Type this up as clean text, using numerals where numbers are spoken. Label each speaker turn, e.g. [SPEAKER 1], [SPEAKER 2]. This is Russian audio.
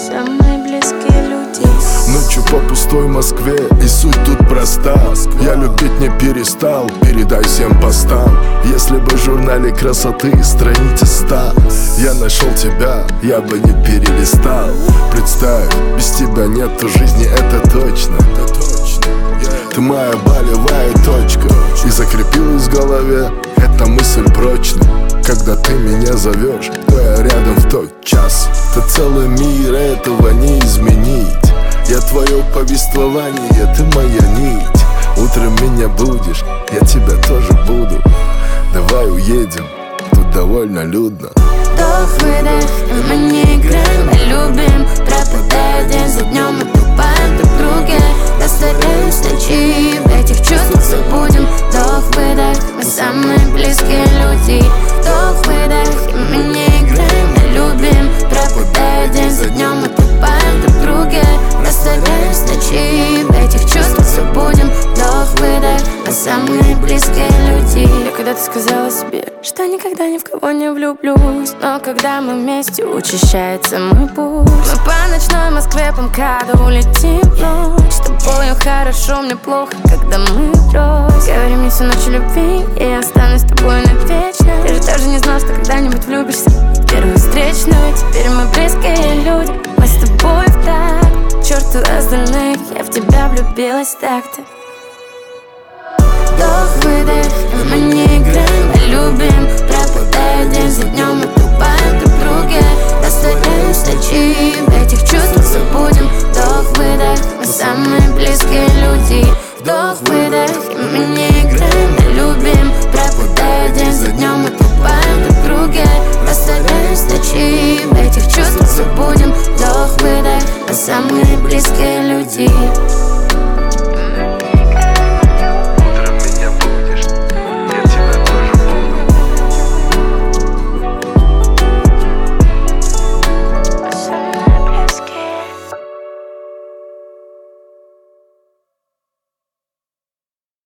[SPEAKER 1] самые близкие люди.
[SPEAKER 2] Ночью по пустой Москве, и суть тут проста. Я любить не перестал, передай всем постам. Если бы в журнале красоты страница 100, я нашел тебя, я бы не перелистал. Представь, без тебя нету жизни, это точно. Ты моя болевая точка, и закрепилась в голове эта мысль прочно. Когда ты меня зовешь, то я рядом в тот час. Ты целый мир, этого не изменить. Я твое повествование, ты моя нить. Утром меня будешь, я тебя тоже буду. Давай уедем, тут довольно людно.
[SPEAKER 1] Вдох-выдох, и мы не играем, мы любим. Пропадая день за днем, мы тупаем друг друге. Растворяюсь ночи, в этих чувствах забудем. Вдох-выдох, мы самые близкие люди. Вдох-выдох, и мы не играем, мы любим. Пропадая день за днем, мы тупаем друг друге. Растворяюсь ночи, в этих чувствах забудем. Вдох-выдох, мы самые близкие люди. Я когда-то сказала себе, что никогда ни в кого не влюблюсь, но когда мы вместе, учащается мой пульс. Мы по ночной Москве по МКАДу улетим в ночь. С тобою хорошо, мне плохо, когда мы врозь. Говори мне всю ночь о любви, и я останусь с тобой навечно. Ты же тоже не знал, что когда-нибудь влюбишься в первую встречную. Теперь мы близкие люди, мы с тобой в такт. К черту остальных, я в тебя влюбилась так-то. Вдох-выдох, и мы не играем, мы любим. Пропадая день за днем, мы тупаем друг друге. Растворяюсь ночи, в этих чувствах забудем. Вдох-выдох, мы самые близкие люди. Вдох-выдох, и мы не играем, мы любим. Пропадая день за днем, мы тупаем друг друге. Растворяюсь ночи, в этих чувствах забудем. Вдох-выдох, мы самые близкие люди.